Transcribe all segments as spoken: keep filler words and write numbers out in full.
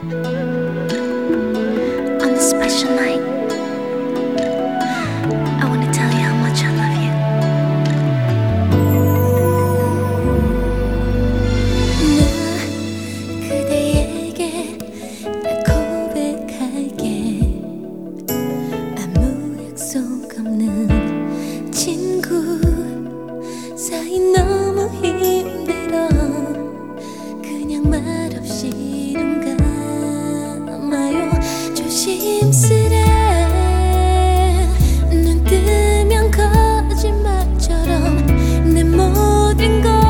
On this special night, I want to tell you how much I love you. 나 그대에게 딱 고백할게. 아무 약속 없는 친구 사이 너무 힘들어. 그냥 말없이 눈 감아요. 조심스레 눈 뜨면 거짓말처럼 내 모든 걸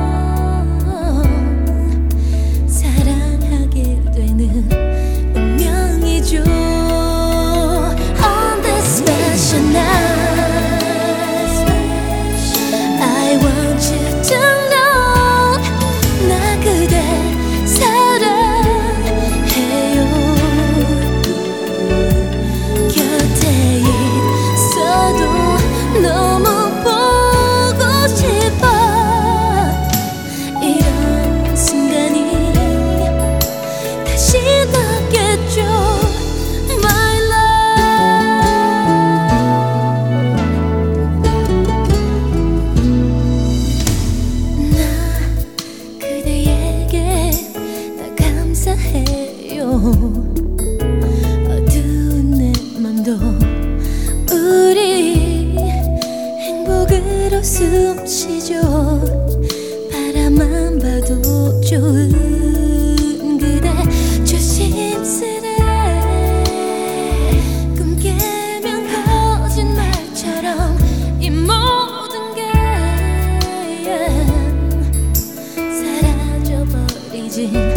사랑하게 되는 운명이죠. On this special night, I want you to know 나 그대 사랑해요. 곁에 있어도 너무 보고 싶어. 이런 순간이 다시 나겠죠. My love. 나 그대에게 다 감사해요. 어두운 내 맘도 우리 행복으로 숨쉬죠. 바라만 봐도 좋은 그대 조심스레 꿈 깨면 거짓말처럼 이 모든 게 사라져버리지